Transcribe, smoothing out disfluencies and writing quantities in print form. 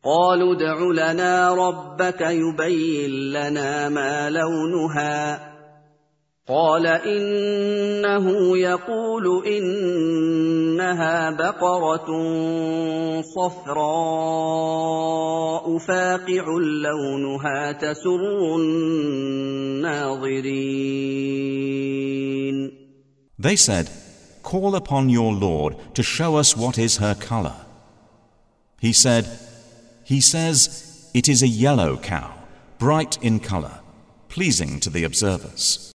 قالوا ادْعُ لَنَا رَبَّكَ يُبَيِّن لَّنَا مَا لَوْنُهَا قال إنه يقول إنها بقرة صفراء فاقع لونها تسر الناظرين. They said, "Call upon your Lord to show us what is her color." He said, "He says, it is a yellow cow, bright in color, pleasing to the observers."